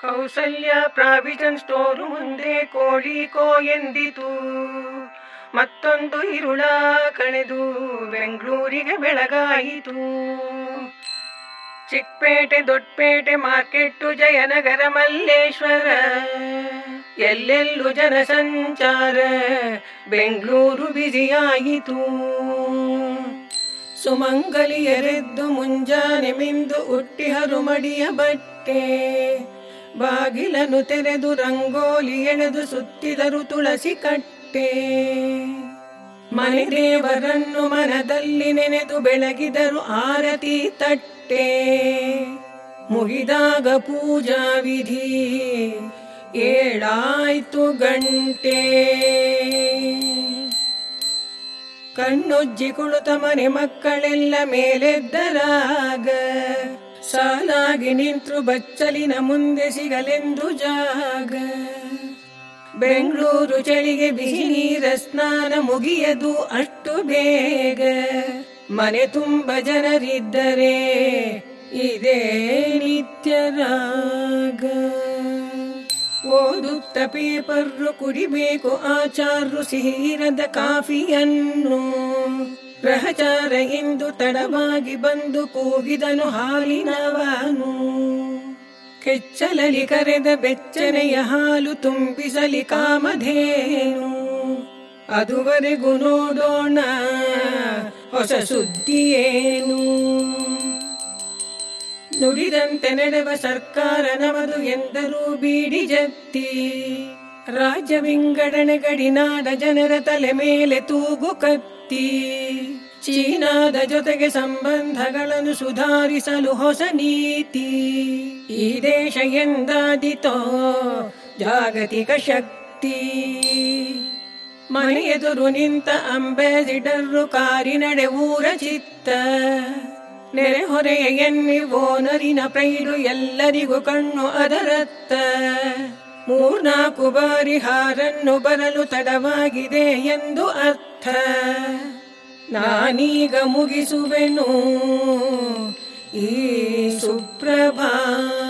Kausalya provision store ಮುಂದೆ ಕೋಳಿಕೋ ಎಂದಿತು. ಮತ್ತೊಂದು ಇರುಳ ಕಳೆದು ಬೆಂಗಳೂರಿಗೆ ಬೆಳಗಾಯಿತು. ಚಿಕ್ಕಪೇಟೆ ದೊಡ್ಡಪೇಟೆ ಮಾರ್ಕೆಟ್ಟು ಜಯನಗರ ಮಲ್ಲೇಶ್ವರ ಎಲ್ಲೆಲ್ಲೂ ಜನಸಂಚಾರ. ಬೆಂಗಳೂರು ಬಿಜಿಯಾಯಿತು. ಸುಮಂಗಲಿಯರೆದ್ದು ಮುಂಜಾನೆ ಮಿಂದು ಉಟ್ಟಿಹರು ಮಡಿಯ ಬಟ್ಟೆ. ಬಾಗಿಲನ್ನು ತೆರೆದು ರಂಗೋಲಿ ಎಳೆದು ಸುತ್ತಿದರು ತುಳಸಿ ಕಟ್ಟೆ. ಮನೆ ದೇವರನ್ನು ಮನದಲ್ಲಿ ನೆನೆದು ಬೆಳಗಿದರು ಆರತಿ ತಟ್ಟೆ. ಮುಗಿದಾಗ ಪೂಜಾ ವಿಧಿ ಏಳಾಯ್ತು ಗಂಟೆ. ಕಣ್ಣುಜ್ಜಿ ಕುಳಿತ ಮನೆ ಮಕ್ಕಳೆಲ್ಲ ಮೇಲೆದ್ದರಾಗ. ಸಾಲಾಗಿ ನಿಂತ್ರು ಬಚ್ಚಲಿನ ಮುಂದೆ ಸಿಗಲೆಂದು ಜಾಗ. ಬೆಂಗಳೂರು ಚಳಿಗೆ ಬಿಸಿ ನೀರ ಸ್ನಾನ ಮುಗಿಯದು ಅಷ್ಟು ಬೇಗ. ಮನೆ ತುಂಬ ಜನರಿದ್ದರೆ ಇದೇ ನಿತ್ಯ ರಾಗ. ಓದುತ್ತ ಪೇಪರ್ರು ಕುಡಿಬೇಕು ಆಚಾರ್ರು ಸಿಹಿರದ ಕಾಫಿಯನ್ನು. ಗ್ರಹಚಾರ ಎಂದು ತಡವಾಗಿ ಬಂದು ಕೂಗಿದನು ಹಾಲಿನವನು. ಕೆಚ್ಚಲಲಿ ಕರೆದ ಬೆಚ್ಚನೆಯ ಹಾಲು ತುಂಬಿಸಲಿ ಕಾಮಧೇನು. ಅದುವರೆಗೂ ನೋಡೋಣ ಹೊಸ ಸುದ್ದಿಯೇನು. ನುಡಿದಂತೆ ನಡೆವ ಸರ್ಕಾರ ನಮದು ಎಂದರೂ ಬೀಡಿ ಜತ್ತಿ. ರಾಜ್ಯ ವಿಂಗಡಣೆ ಗಡಿನಾಡ ಜನರ ತಲೆ ಮೇಲೆ ತೂಗು ಕತ್ತಿ. ಚೀನಾದ ಜೊತೆಗೆ ಸಂಬಂಧಗಳನ್ನು ಸುಧಾರಿಸಲು ಹೊಸ ನೀತಿ. ಈ ದೇಶ ಎಂದಾದಿತೋ ಜಾಗತಿಕ ಶಕ್ತಿ. ಮನೆ ಎದುರು ನಿಂತ ಅಂಬಾಸಿಡರ್ರು ಕಾರಿನಡೆ ಊರ ಚಿತ್ತ. ನೆರೆಹೊರೆಯ ಎನ್ನಿ ಓನರಿನ ಪ್ರೈಡು ಎಲ್ಲರಿಗೂ ಕಣ್ಣು ಅದರತ್ತ. 3-4 ಬಾರಿ ಹಾರನ್ನು ಬರಲು ತಡವಾಗಿದೆ ಎಂದು ಅರ್ಥ. ನಾನೀಗ ಮುಗಿಸುವೆನು ಈ ಸುಪ್ರಭಾತ.